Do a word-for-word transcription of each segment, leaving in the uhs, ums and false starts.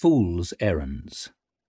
Fool's Errands.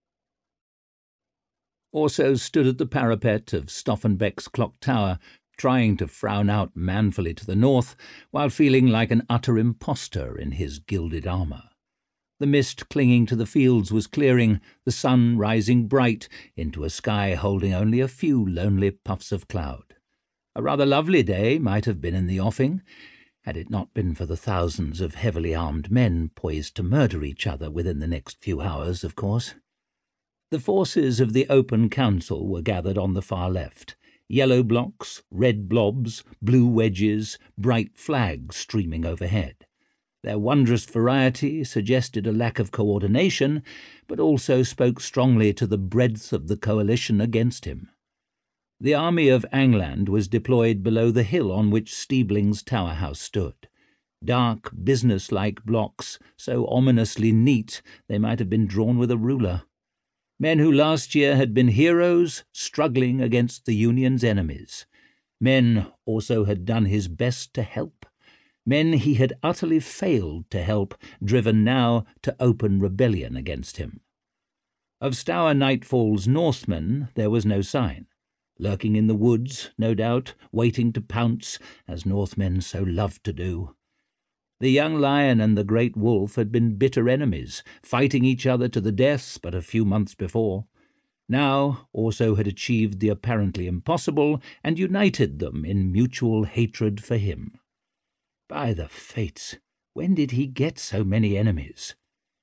Orso stood at the parapet of Stoffenbeck's clock tower, trying to frown out manfully to the north, while feeling like an utter impostor in his gilded armour. The mist clinging to the fields was clearing, the sun rising bright into a sky holding only a few lonely puffs of cloud. A rather lovely day might have been in the offing, had it not been for the thousands of heavily armed men poised to murder each other within the next few hours, of course. The forces of the Open Council were gathered on the far left, yellow blocks, red blobs, blue wedges, bright flags streaming overhead. Their wondrous variety suggested a lack of coordination, but also spoke strongly to the breadth of the coalition against him. The army of Angland was deployed below the hill on which Stiebling's tower house stood. Dark, business-like blocks, so ominously neat they might have been drawn with a ruler. Men who last year had been heroes struggling against the Union's enemies. Men also had done his best to help. Men he had utterly failed to help, driven now to open rebellion against him. Of Stour Nightfall's Northmen there was no sign. Lurking in the woods, no doubt, waiting to pounce, as Northmen so loved to do. The young lion and the great wolf had been bitter enemies, fighting each other to the death but a few months before. Now Orso had achieved the apparently impossible and united them in mutual hatred for him. By the fates, when did he get so many enemies?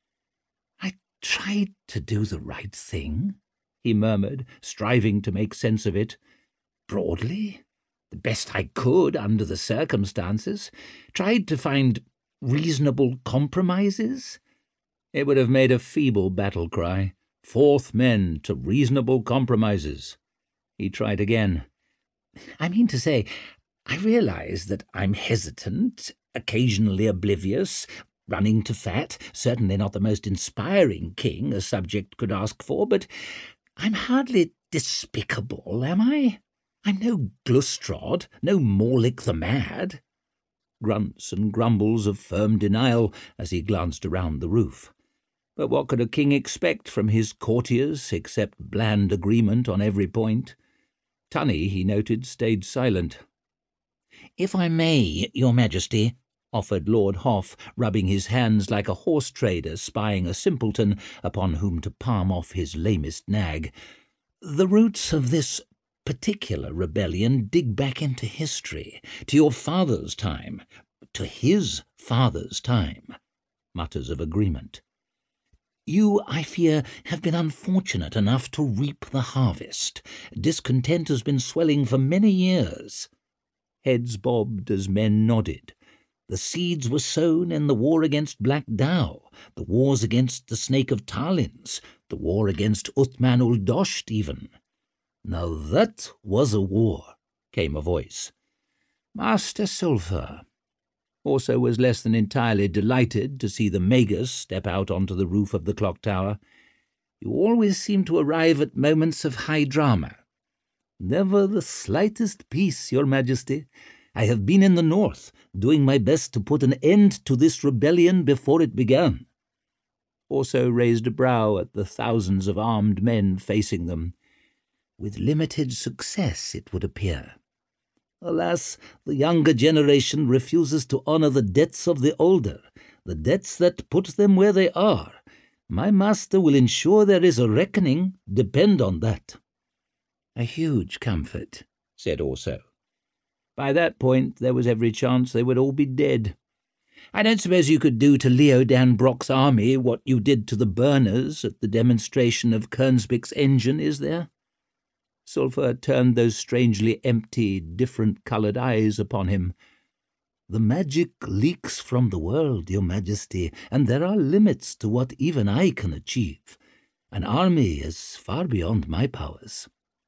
"I tried to do the right thing," he murmured, striving to make sense of it. "Broadly, the best I could under the circumstances. Tried to find reasonable compromises." It would have made a feeble battle cry. Fourth men to reasonable compromises. He tried again. "I mean to say, I realize that I'm hesitant, occasionally oblivious, running to fat, certainly not the most inspiring king a subject could ask for, but I'm hardly despicable, am I? I'm no Glustrod, no Morlick the Mad." Grunts and grumbles of firm denial as he glanced around the roof. But what could a king expect from his courtiers except bland agreement on every point? Tunny, he noted, stayed silent. "If I may, Your Majesty," offered Lord Hoff, rubbing his hands like a horse trader spying a simpleton upon whom to palm off his lamest nag, "the roots of this particular rebellion dig back into history, to your father's time, to his father's time." Mutters of agreement. "You, I fear, have been unfortunate enough to reap the harvest. Discontent has been swelling for many years." Heads bobbed as men nodded. The seeds were sown in the war against Black Dow, the wars against the Snake of Tarlins, the war against Uthman ul Dosth even. "Now that was a war," came a voice. "Master Sulphur." Orso was less than entirely delighted to see the Magus step out onto the roof of the clock tower. "You always seem to arrive at moments of high drama." "Never the slightest peace, Your Majesty. I have been in the north, doing my best to put an end to this rebellion before it began." Orso raised a brow at the thousands of armed men facing them. "With limited success, it would appear. Alas, the younger generation refuses to honor the debts of the older, the debts that put them where they are. My master will ensure there is a reckoning, depend on that." "A huge comfort," said Orso. By that point there was every chance they would all be dead. "I don't suppose you could do to Leo Dan Brock's army what you did to the burners at the demonstration of Kernsbick's engine, is there?" Sulphur turned those strangely empty, different-coloured eyes upon him. "The magic leaks from the world, Your Majesty, and there are limits to what even I can achieve. An army is far beyond my powers."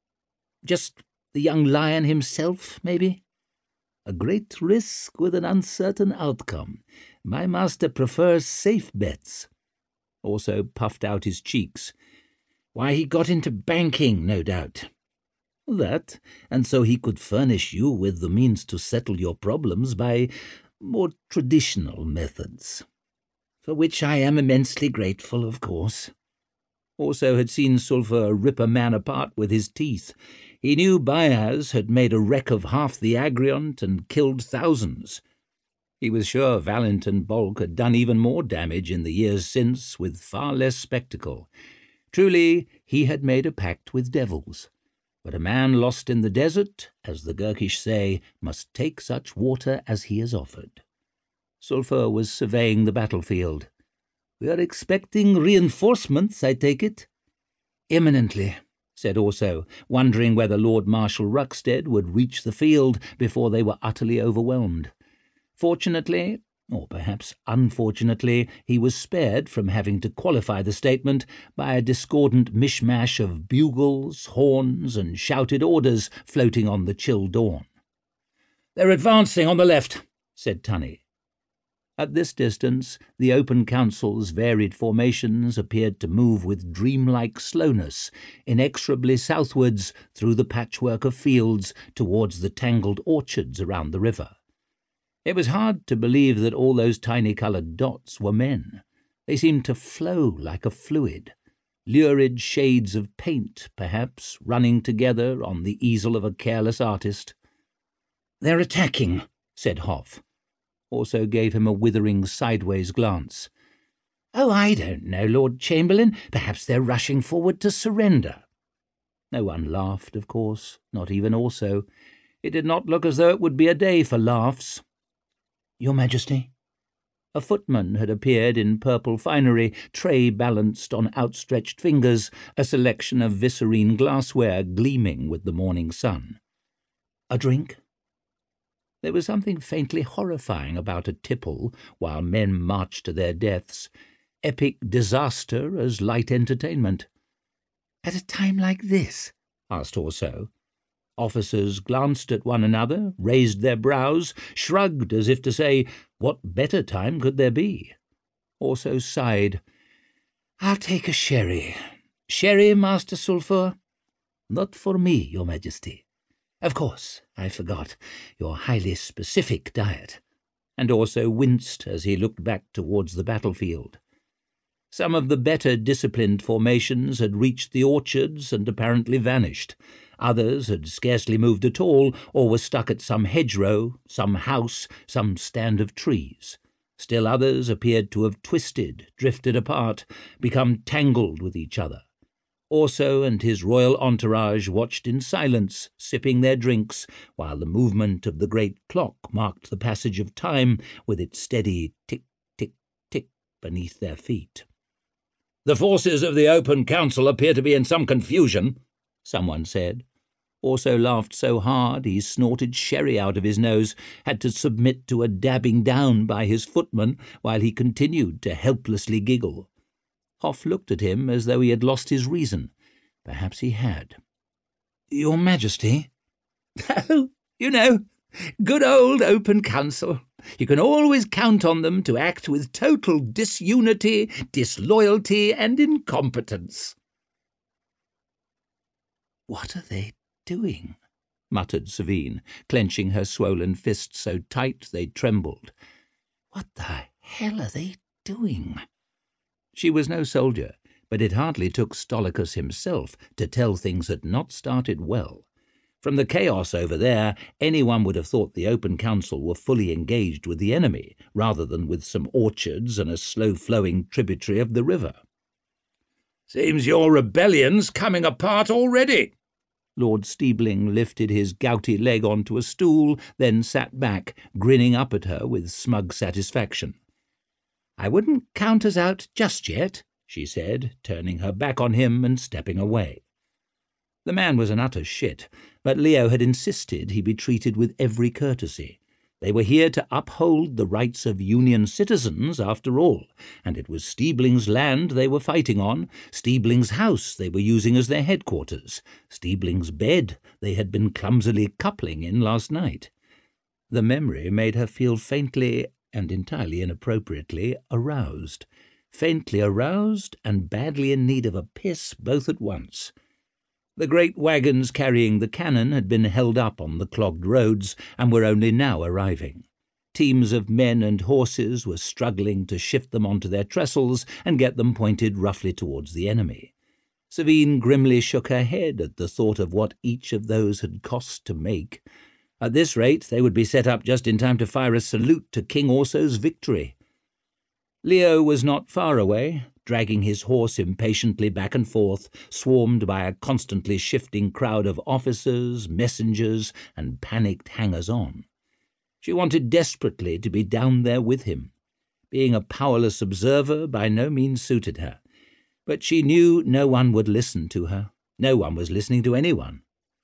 "Just the young lion himself, maybe?" "A great risk with an uncertain outcome. My master prefers safe bets." Also puffed out his cheeks. "Why, he got into banking, no doubt." "That, and so he could furnish you with the means to settle your problems by more traditional methods." for which I am immensely grateful, of course. Also had seen Sulphur rip a man apart with his teeth. He knew Bias had made a wreck of half the Agriont and killed thousands. He was sure Valent and Bolk had done even more damage in the years since, with far less spectacle. Truly, he had made a pact with devils. But a man lost in the desert, as the Gurkish say, must take such water as he is offered. Sulphur was surveying the battlefield. "We are expecting reinforcements, I take it?" "Imminently," said Orso, wondering whether Lord Marshal Ruckstead would reach the field before they were utterly overwhelmed. Fortunately, or perhaps unfortunately, he was spared from having to qualify the statement by a discordant mishmash of bugles, horns, and shouted orders floating on the chill dawn. "They're advancing on the left," said Tunney. At this distance, the open council's varied formations appeared to move with dreamlike slowness, inexorably southwards through the patchwork of fields towards the tangled orchards around the river. It was hard to believe that all those tiny-coloured dots were men. They seemed to flow like a fluid, lurid shades of paint, perhaps, running together on the easel of a careless artist. "They're attacking," said Hoff. Also gave him a withering sideways glance. "Oh, I don't know, Lord Chamberlain. Perhaps they're rushing forward to surrender." No one laughed, of course, not even Orso. It did not look as though it would be a day for laughs. "Your Majesty?" A footman had appeared in purple finery, tray balanced on outstretched fingers, a selection of viscerine glassware gleaming with the morning sun. "A drink?" There was something faintly horrifying about a tipple while men marched to their deaths, epic disaster as light entertainment. "At a time like this?" asked Orso. Officers glanced at one another, raised their brows, shrugged as if to say, what better time could there be? Orso sighed. "I'll take a sherry. Sherry, Master Sulphur?" "Not for me, Your Majesty." "Of course, I forgot. Your highly specific diet." And Orso winced as he looked back towards the battlefield. Some of the better disciplined formations had reached the orchards and apparently vanished. Others had scarcely moved at all, or were stuck at some hedgerow, some house, some stand of trees. Still others appeared to have twisted, drifted apart, become tangled with each other. Orso and his royal entourage watched in silence, sipping their drinks, while the movement of the great clock marked the passage of time with its steady tick, tick, tick beneath their feet. "The forces of the Open Council appear to be in some confusion," someone said. Orso laughed so hard he snorted sherry out of his nose, had to submit to a dabbing down by his footman while he continued to helplessly giggle. Hoff looked at him as though he had lost his reason. Perhaps he had. "Your Majesty?" "Oh, you know, good old Open Council. You can always count on them to act with total disunity, disloyalty, and incompetence." "What are they doing?" muttered Savine, clenching her swollen fists so tight they trembled. "What the hell are they doing?" She was no soldier, but it hardly took Stolicus himself to tell things had not started well. From the chaos over there, anyone would have thought the Open Council were fully engaged with the enemy, rather than with some orchards and a slow-flowing tributary of the river. "Seems your rebellion's coming apart already." Lord Steebling lifted his gouty leg onto a stool, then sat back, grinning up at her with smug satisfaction. "I wouldn't count us out just yet," she said, turning her back on him and stepping away. The man was an utter shit, but Leo had insisted he be treated with every courtesy. They were here to uphold the rights of Union citizens, after all, and it was Steebling's land they were fighting on, Steebling's house they were using as their headquarters, Steebling's bed they had been clumsily coupling in last night. The memory made her feel faintly, and entirely inappropriately, aroused. Faintly aroused and badly in need of a piss both at once. The great wagons carrying the cannon had been held up on the clogged roads and were only now arriving. Teams of men and horses were struggling to shift them onto their trestles and get them pointed roughly towards the enemy. Savine grimly shook her head at the thought of what each of those had cost to make. At this rate, they would be set up just in time to fire a salute to King Orso's victory. Leo was not far away, dragging his horse impatiently back and forth, swarmed by a constantly shifting crowd of officers, messengers, and panicked hangers-on. She wanted desperately to be down there with him. Being a powerless observer by no means suited her, but she knew no one would listen to her. No one was listening to anyone.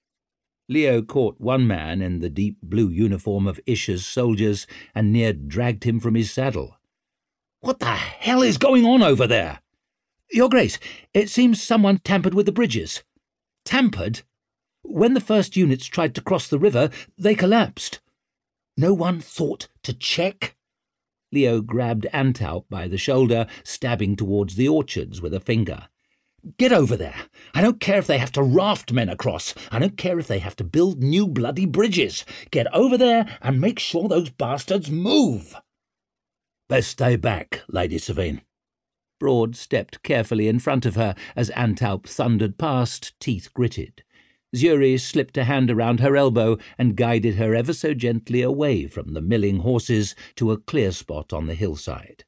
Leo caught one man in the deep blue uniform of Isha's soldiers and near dragged him from his saddle. "What the hell is going on over there?" "Your Grace, it seems someone tampered with the bridges." "Tampered? When the first units tried to cross the river, they collapsed." "No one thought to check?" Leo grabbed Antaup by the shoulder, stabbing towards the orchards with a finger. "Get over there! I don't care if they have to raft men across. I don't care if they have to build new bloody bridges. Get over there and make sure those bastards move." "Best stay back, Lady Savine." Broad stepped carefully in front of her as Antaup thundered past, teeth gritted. Zuri slipped a hand around her elbow and guided her ever so gently away from the milling horses to a clear spot on the hillside.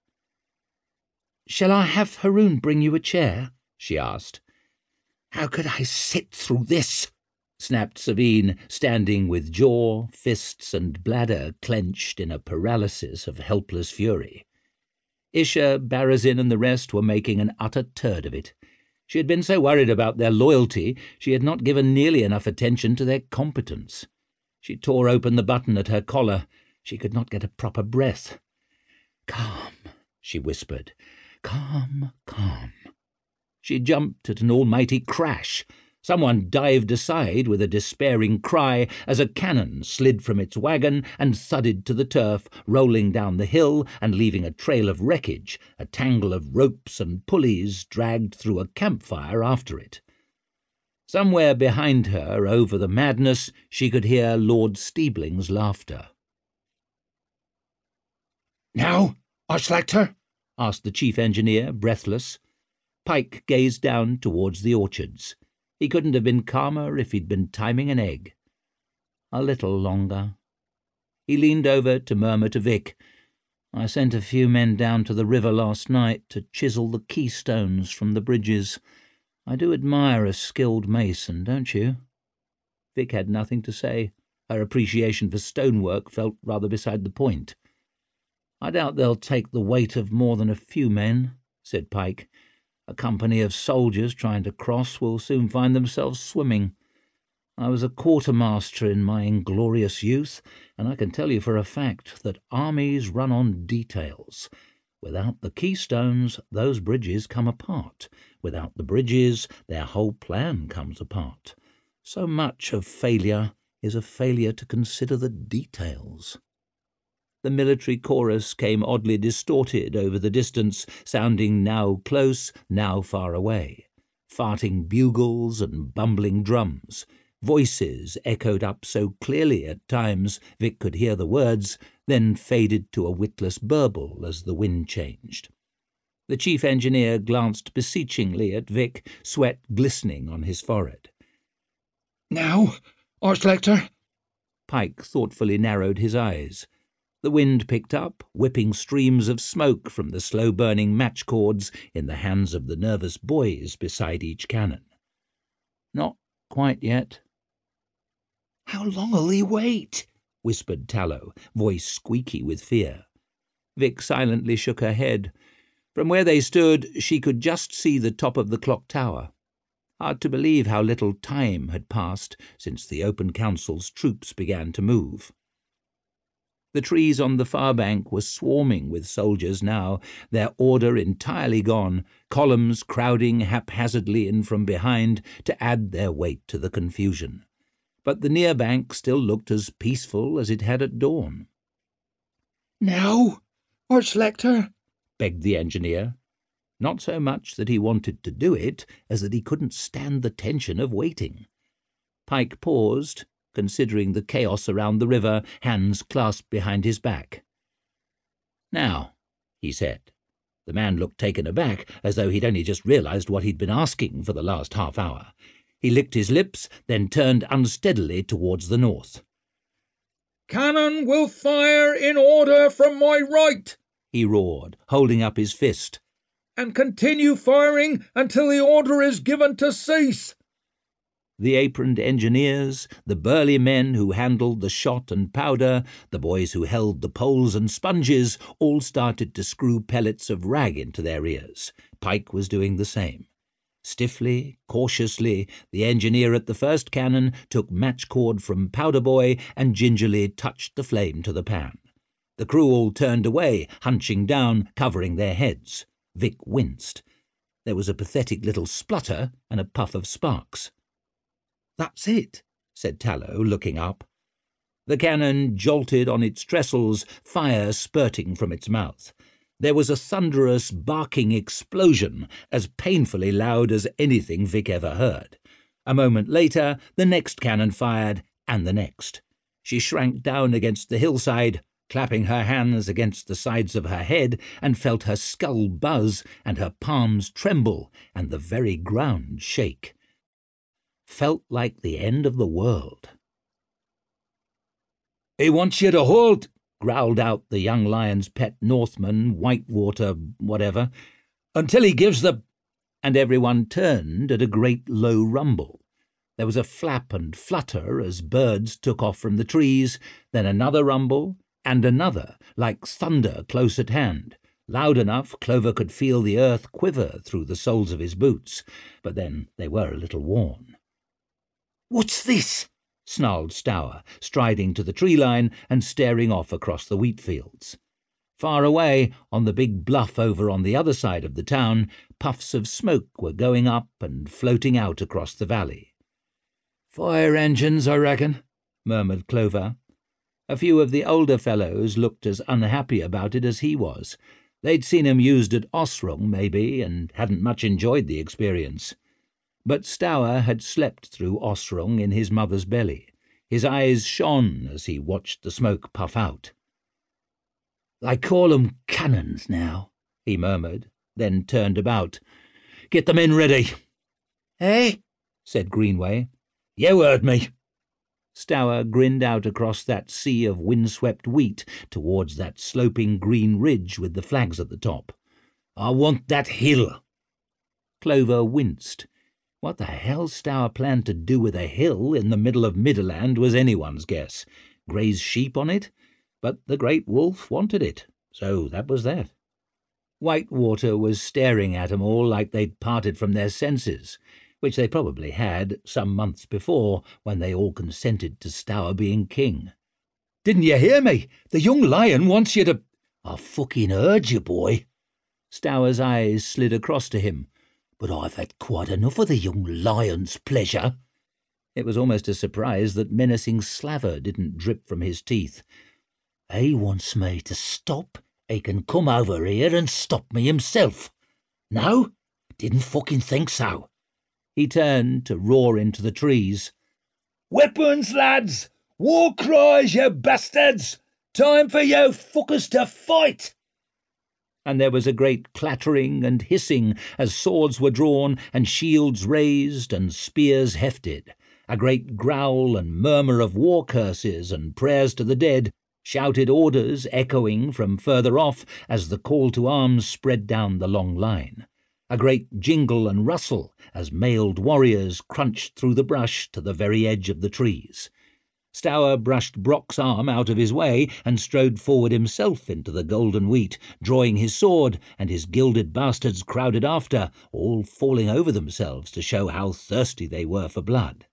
"Shall I have Haroun bring you a chair?" she asked. "How could I sit through this?" snapped Savine, standing with jaw, fists, and bladder clenched in a paralysis of helpless fury. Isha, Barazin, and the rest were making an utter turd of it. She had been so worried about their loyalty, she had not given nearly enough attention to their competence. She tore open the button at her collar. She could not get a proper breath. "Calm," she whispered. "Calm, calm." She jumped at an almighty crash. Someone dived aside with a despairing cry as a cannon slid from its wagon and thudded to the turf, rolling down the hill and leaving a trail of wreckage, a tangle of ropes and pulleys dragged through a campfire after it. Somewhere behind her, over the madness, she could hear Lord Steebling's laughter. "Now, Archlector?" asked the chief engineer, breathless. Pike gazed down towards the orchards. He couldn't have been calmer if he'd been timing an egg. A little longer. He leaned over to murmur to Vic, "I sent a few men down to the river last night to chisel the keystones from the bridges. I do admire a skilled mason, don't you?" Vic had nothing to say. Her appreciation for stonework felt rather beside the point. "I doubt they'll take the weight of more than a few men," said Pike. "A company of soldiers trying to cross will soon find themselves swimming. I was a quartermaster in my inglorious youth, and I can tell you for a fact that armies run on details. Without the keystones, those bridges come apart. Without the bridges, their whole plan comes apart. So much of failure is a failure to consider the details." The military chorus came oddly distorted over the distance, sounding now close, now far away. Farting bugles and bumbling drums. Voices echoed up so clearly at times Vic could hear the words, then faded to a witless burble as the wind changed. The chief engineer glanced beseechingly at Vic, sweat glistening on his forehead. "Now, Archlector?" Pike thoughtfully narrowed his eyes. The wind picked up, whipping streams of smoke from the slow-burning match cords in the hands of the nervous boys beside each cannon. "Not quite yet." "How long'll he wait?" whispered Tallow, voice squeaky with fear. Vic silently shook her head. From where they stood, she could just see the top of the clock tower. Hard to believe how little time had passed since the Open Council's troops began to move. The trees on the far bank were swarming with soldiers now, their order entirely gone, columns crowding haphazardly in from behind to add their weight to the confusion. But the near bank still looked as peaceful as it had at dawn. "Now, Archlector?" begged the engineer. Not so much that he wanted to do it, as that he couldn't stand the tension of waiting. Pike paused, considering the chaos around the river, hands clasped behind his back. "Now," he said. The man looked taken aback, as though he'd only just realised what he'd been asking for the last half hour. He licked his lips, then turned unsteadily towards the north. "Cannon will fire in order from my right," he roared, holding up his fist. "and continue firing until the order is given to cease." The aproned engineers, the burly men who handled the shot and powder, the boys who held the poles and sponges, all started to screw pellets of rag into their ears. Pike was doing the same. Stiffly, cautiously, the engineer at the first cannon took matchcord from Powder Boy and gingerly touched the flame to the pan. The crew all turned away, hunching down, covering their heads. Vic winced. There was a pathetic little splutter and a puff of sparks. "That's it," said Tallow, looking up. The cannon jolted on its trestles, fire spurting from its mouth. There was a thunderous, barking explosion, as painfully loud as anything Vic ever heard. A moment later, the next cannon fired, and the next. She shrank down against the hillside, clapping her hands against the sides of her head, and felt her skull buzz and her palms tremble and the very ground shake. Felt like the end of the world. "He wants you to hold," growled out the young lion's pet Northman, Whitewater, whatever, "until he gives the—" And everyone turned at a great low rumble. There was a flap and flutter as birds took off from the trees, then another rumble, and another, like thunder close at hand. Loud enough Clover could feel the earth quiver through the soles of his boots, but then they were a little worn. "What's this?" snarled Stour, striding to the tree line and staring off across the wheat fields. Far away, on the big bluff over on the other side of the town, puffs of smoke were going up and floating out across the valley. "Fire engines, I reckon," murmured Clover. A few of the older fellows looked as unhappy about it as he was. They'd seen him used at Osrung, maybe, and hadn't much enjoyed the experience. But Stour had slept through Osrung in his mother's belly. His eyes shone as he watched the smoke puff out. "They call 'em cannons now," he murmured, then turned about. "Get the men ready." "Eh?" said Greenway. "You heard me." Stour grinned out across that sea of windswept wheat towards that sloping green ridge with the flags at the top. "I want that hill." Clover winced. What the hell Stour planned to do with a hill in the middle of Midderland was anyone's guess. Graze sheep on it? But the great wolf wanted it, so that was that. Whitewater was staring at 'em all like they'd parted from their senses, which they probably had some months before when they all consented to Stour being king. "Didn't you hear me? The young lion wants you to—" "I fucking heard you, boy." Stour's eyes slid across to him. "But I've had quite enough of the young lion's pleasure." It was almost a surprise that menacing slaver didn't drip from his teeth. "He wants me to stop. He can come over here and stop me himself. No? Didn't fucking think so." He turned to roar into the trees. "Weapons, lads! War cries, you bastards! Time for you fuckers to fight!" And there was a great clattering and hissing as swords were drawn and shields raised and spears hefted, a great growl and murmur of war curses and prayers to the dead, shouted orders echoing from further off as the call to arms spread down the long line, a great jingle and rustle as mailed warriors crunched through the brush to the very edge of the trees. Stour brushed Brock's arm out of his way and strode forward himself into the golden wheat, drawing his sword, and his gilded bastards crowded after, all falling over themselves to show how thirsty they were for blood.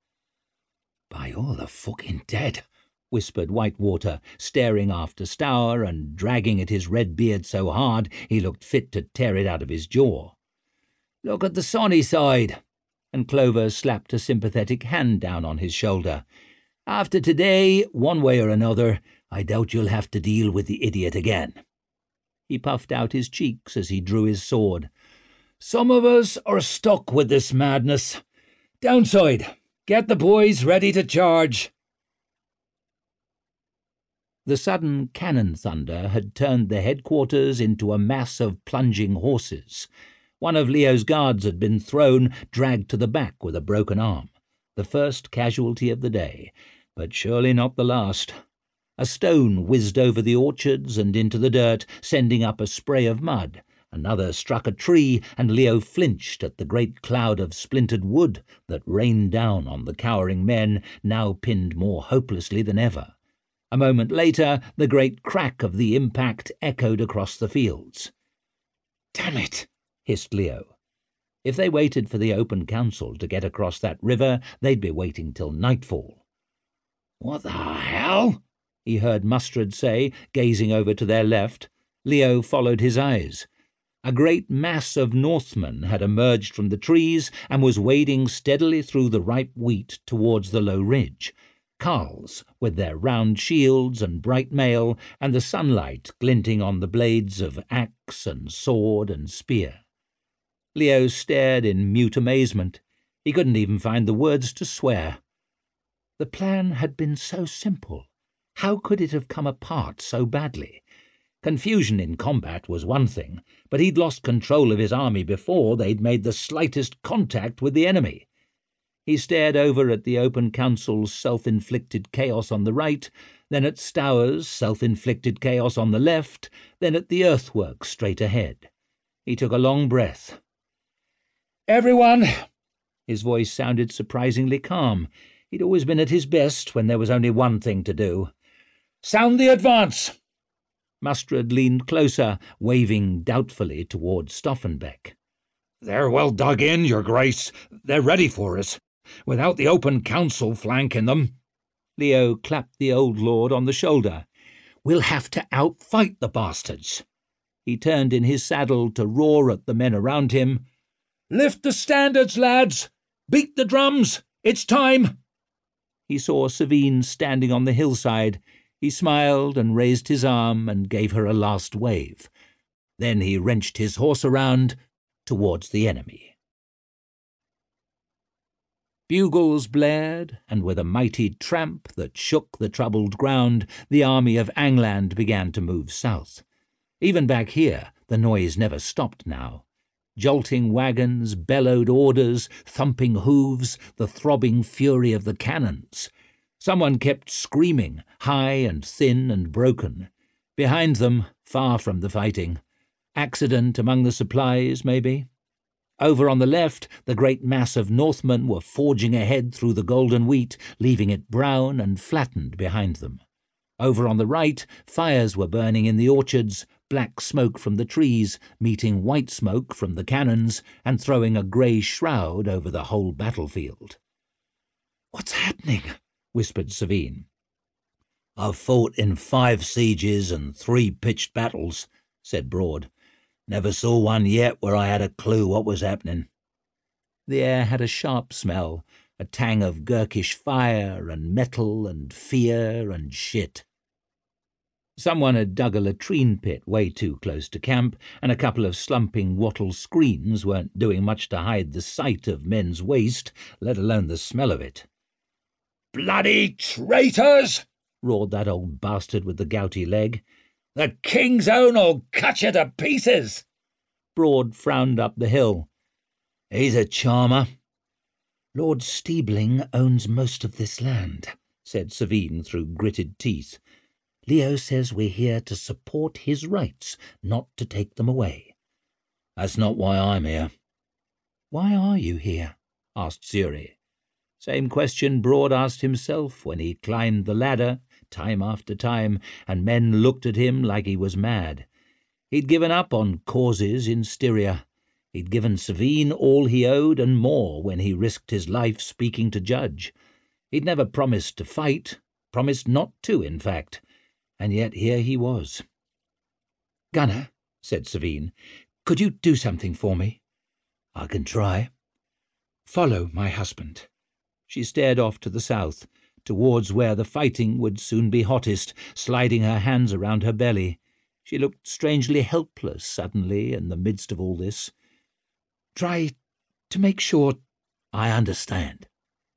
"By all the fucking dead," whispered Whitewater, staring after Stour and dragging at his red beard so hard he looked fit to tear it out of his jaw. "Look at the sunny side," and Clover slapped a sympathetic hand down on his shoulder. "After today, one way or another, I doubt you'll have to deal with the idiot again." He puffed out his cheeks as he drew his sword. "Some of us are stuck with this madness. Downside, get the boys ready to charge." The sudden cannon thunder had turned the headquarters into a mass of plunging horses. One of Leo's guards had been thrown, dragged to the back with a broken arm. The first casualty of the day, but surely not the last. A stone whizzed over the orchards and into the dirt, sending up a spray of mud. Another struck a tree, and Leo flinched at the great cloud of splintered wood that rained down on the cowering men, now pinned more hopelessly than ever. A moment later, the great crack of the impact echoed across the fields. "Damn it!" hissed Leo. If they waited for the open council to get across that river, they'd be waiting till nightfall. "What the hell?" he heard Mustard say, gazing over to their left. Leo followed his eyes. A great mass of Northmen had emerged from the trees and was wading steadily through the ripe wheat towards the low ridge. Carls, with their round shields and bright mail, and the sunlight glinting on the blades of axe and sword and spear. Leo stared in mute amazement. He couldn't even find the words to swear. The plan had been so simple. How could it have come apart so badly? Confusion in combat was one thing, but he'd lost control of his army before they'd made the slightest contact with the enemy. He stared over at the open council's self-inflicted chaos on the right, then at Stour's self-inflicted chaos on the left, then at the earthworks straight ahead. He took a long breath. "Everyone!" His voice sounded surprisingly calm. He'd always been at his best when there was only one thing to do. "Sound the advance!" Mustard leaned closer, waving doubtfully towards Stoffenbeck. "They're well dug in, your grace. They're ready for us, without the open council flanking them." Leo clapped the old lord on the shoulder. "We'll have to outfight the bastards." He turned in his saddle to roar at the men around him. "Lift the standards, lads! Beat the drums! It's time!" He saw Savine standing on the hillside. He smiled and raised his arm and gave her a last wave. Then he wrenched his horse around towards the enemy. Bugles blared, and with a mighty tramp that shook the troubled ground, the army of Angland began to move south. Even back here, the noise never stopped now. Jolting wagons, bellowed orders, thumping hooves, the throbbing fury of the cannons. Someone kept screaming, high and thin and broken. Behind them, far from the fighting. Accident among the supplies, maybe. Over on the left, the great mass of Northmen were forging ahead through the golden wheat, leaving it brown and flattened behind them. Over on the right, fires were burning in the orchards, black smoke from the trees, meeting white smoke from the cannons, and throwing a grey shroud over the whole battlefield. "What's happening?" whispered Savine. "I've fought in five sieges and three pitched battles," said Broad. "Never saw one yet where I had a clue what was happening." The air had a sharp smell, a tang of Gurkish fire and metal and fear and shit. Someone had dug a latrine pit way too close to camp, and a couple of slumping wattle screens weren't doing much to hide the sight of men's waste, let alone the smell of it. "Bloody traitors!" roared that old bastard with the gouty leg. "The King's Own'll cut you to pieces!" Broad frowned up the hill. "He's a charmer." "Lord Steebling owns most of this land," said Savine through gritted teeth. "Leo says we're here to support his rights, not to take them away." "That's not why I'm here." "Why are you here?" asked Zuri. Same question Broad asked himself when he climbed the ladder, time after time, and men looked at him like he was mad. He'd given up on causes in Styria. He'd given Savine all he owed and more when he risked his life speaking to Judge. He'd never promised to fight, promised not to, in fact, and yet here he was. "Gunner," said Savine, "could you do something for me?" "I can try." "Follow my husband." She stared off to the south, towards where the fighting would soon be hottest, sliding her hands around her belly. She looked strangely helpless suddenly in the midst of all this. "Try to make sure—" "I understand."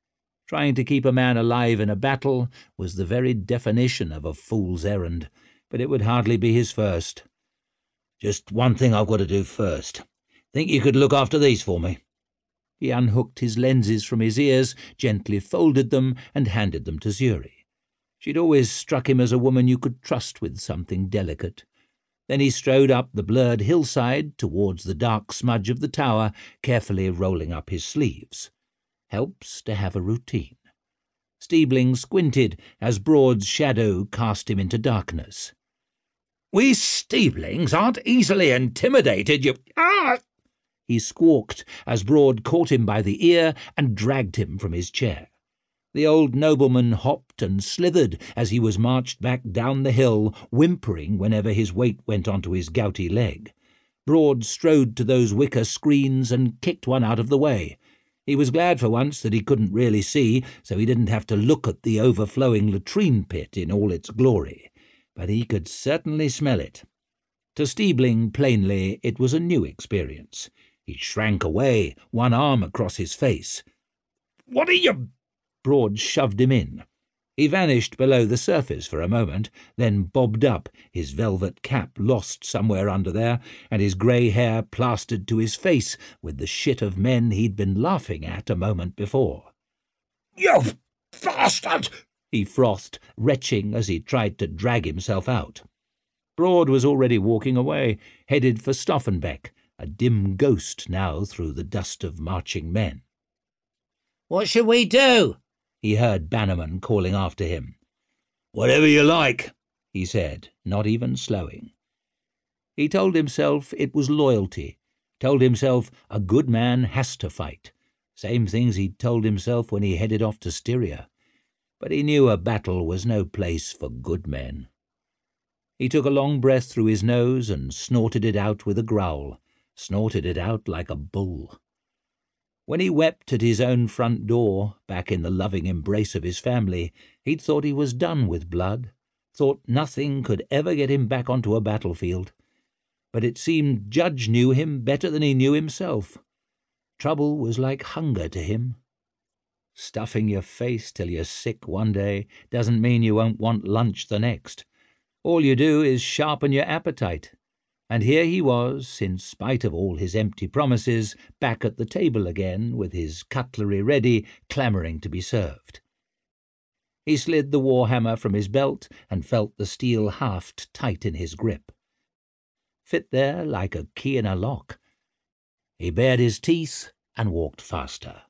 Trying to keep a man alive in a battle was the very definition of a fool's errand, but it would hardly be his first. "Just one thing I've got to do first. Think you could look after these for me?" He unhooked his lenses from his ears, gently folded them, and handed them to Zuri. She'd always struck him as a woman you could trust with something delicate. Then he strode up the blurred hillside towards the dark smudge of the tower, carefully rolling up his sleeves. Helps to have a routine. Steebling squinted as Broad's shadow cast him into darkness. "We Steeblings aren't easily intimidated, you— Ah!" he squawked as Broad caught him by the ear and dragged him from his chair. The old nobleman hopped and slithered as he was marched back down the hill, whimpering whenever his weight went onto his gouty leg. Broad strode to those wicker screens and kicked one out of the way. He was glad for once that he couldn't really see, so he didn't have to look at the overflowing latrine pit in all its glory. But he could certainly smell it. To Steebling, plainly, it was a new experience. He shrank away, one arm across his face. "What are you—" Broad shoved him in. He vanished below the surface for a moment, then bobbed up, his velvet cap lost somewhere under there, and his grey hair plastered to his face with the shit of men he'd been laughing at a moment before. "You bastard!" he frothed, retching as he tried to drag himself out. Broad was already walking away, headed for Stoffenbeck, a dim ghost now through the dust of marching men. "What should we do?" he heard Bannerman calling after him. "Whatever you like," he said, not even slowing. He told himself it was loyalty, told himself a good man has to fight, same things he'd told himself when he headed off to Styria. But he knew a battle was no place for good men. He took a long breath through his nose and snorted it out with a growl, snorted it out like a bull. When he wept at his own front door, back in the loving embrace of his family, he'd thought he was done with blood, thought nothing could ever get him back onto a battlefield. But it seemed Judge knew him better than he knew himself. Trouble was like hunger to him. Stuffing your face till you're sick one day doesn't mean you won't want lunch the next. All you do is sharpen your appetite. And here he was, in spite of all his empty promises, back at the table again, with his cutlery ready, clamouring to be served. He slid the warhammer from his belt and felt the steel haft tight in his grip. Fit there like a key in a lock. He bared his teeth and walked faster.